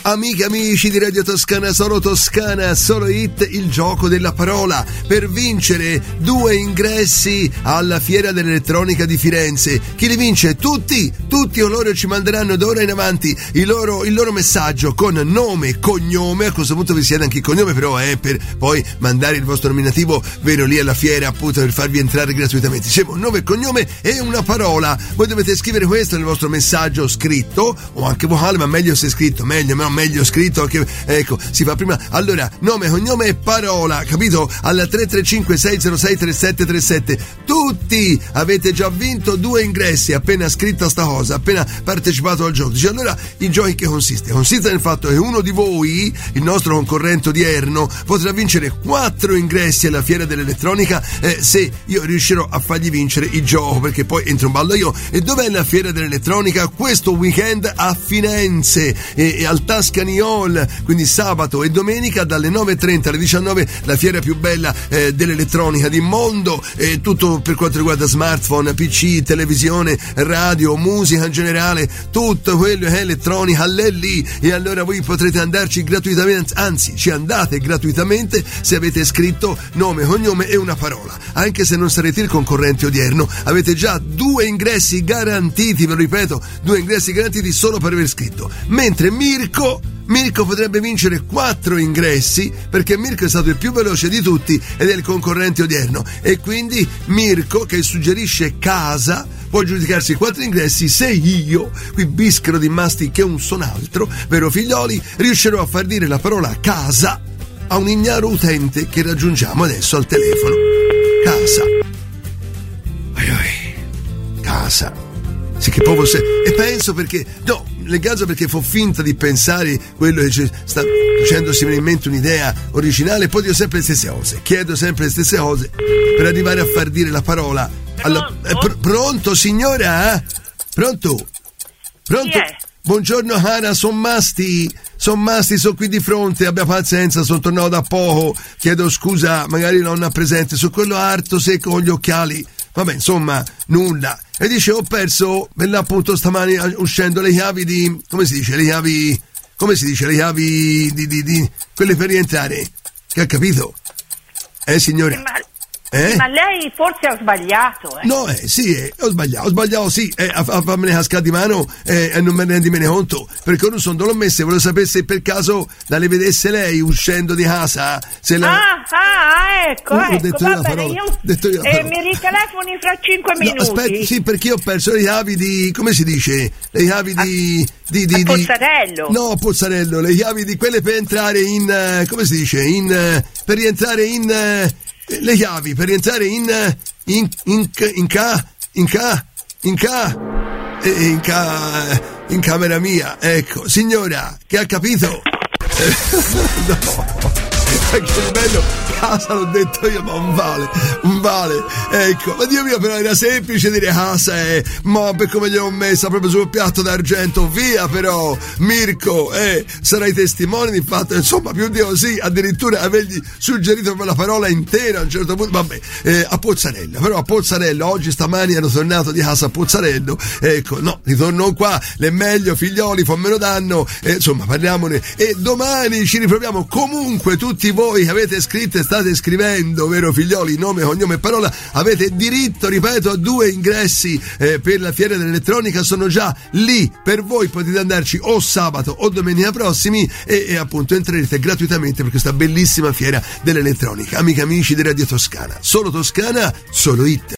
Amiche, amici di Radio Toscana, solo hit, il gioco della parola per vincere 2 ingressi alla Fiera dell'Elettronica di Firenze. Chi li vince? Tutti o loro ci manderanno d'ora in avanti il loro messaggio con nome e cognome. A questo punto vi siete anche il cognome, però è per poi mandare il vostro nominativo vero lì alla fiera, appunto, per farvi entrare gratuitamente. Dicevo, nome e cognome e una parola. Voi dovete scrivere questo nel vostro messaggio scritto o anche vocale, ma meglio se scritto, meglio scritto, anche, ecco, si fa prima. Allora, nome, cognome e parola, capito? Al 335 606 3737. Tutti avete già vinto 2 ingressi appena scritta sta cosa, appena partecipato al gioco. Dice, allora, il gioco in che consiste? Consiste nel fatto che uno di voi, il nostro concorrente odierno, potrà vincere 4 ingressi alla Fiera dell'Elettronica se io riuscirò a fargli vincere il gioco, perché poi entro in ballo io. E dov'è la Fiera dell'Elettronica? Questo weekend a Firenze e al Tuscany Hall, quindi sabato e domenica dalle 9:30 alle 19, la fiera più bella dell'elettronica di mondo, tutto per quanto riguarda smartphone, PC, televisione, radio, musica in generale, tutto quello che è elettronica è lì. E allora voi potrete andarci gratuitamente, anzi ci andate gratuitamente se avete scritto nome, cognome e una parola. Anche se non sarete il concorrente odierno, avete già 2 ingressi garantiti, ve lo ripeto, 2 ingressi garantiti solo per aver scritto. Mentre Mirko potrebbe vincere 4 ingressi, perché Mirko è stato il più veloce di tutti ed è il concorrente odierno, e quindi Mirko, che suggerisce casa, può giudicarsi 4 ingressi se io, qui bischero di masti che un son altro, vero figlioli, riuscirò a far dire la parola casa a un ignaro utente che raggiungiamo adesso al telefono. Casa. Casa. Sì, che proprio e penso perché le caso perché fa finta di pensare quello che sta facendosi in mente un'idea originale, e poi dico sempre le stesse cose, chiedo sempre le stesse cose per arrivare a far dire la parola. Pronto signora? Pronto? Buongiorno cara, son Masti, sono qui di fronte, abbia pazienza, sono tornato da poco, chiedo scusa, magari non ha presente, su quello arto secco con gli occhiali, vabbè, insomma, nulla. E dice, ho perso, per l'appunto stamani uscendo le chiavi di, come si dice, le chiavi di quelle per rientrare, che ha capito? Signore? Ma lei forse ha sbagliato, No, sì, ho sbagliato, sì, a farmene cascare di mano e non me ne rendimene conto, perché ora non l'ho messe, volevo sapere se per caso la le vedesse lei uscendo di casa, se la... ecco, va bene, io mi ritelefoni fra 5 minuti. Aspetta, sì, perché io ho perso le chiavi di, come si dice, le chiavi di Pozzarello. No, Pozzarello, le chiavi di quelle per entrare in, come si dice, per rientrare in... le chiavi per rientrare in camera mia, ecco, signora, che ha capito? No, che bello, casa l'ho detto io, ma non vale, ecco, ma Dio mio, però era semplice dire casa, ma per come gliel'ho messa proprio sul piatto d'argento, via. Però Mirko, sarai testimone di fatto, insomma, più di così, addirittura avergli suggerito per la parola intera a un certo punto, vabbè, a Pozzarello, oggi stamani ero tornato di casa a Pozzarello, ecco, no, ritorno qua, l'è meglio, figlioli, fammelo danno, insomma, parliamone, e domani ci riproviamo. Comunque tutti voi che avete scritto e state scrivendo, vero figlioli, nome, cognome e parola, avete diritto, ripeto, a 2 ingressi per la Fiera dell'Elettronica, sono già lì per voi, potete andarci o sabato o domenica prossimi e appunto entrerete gratuitamente per questa bellissima Fiera dell'Elettronica. Amiche, amici di Radio Toscana, solo hit.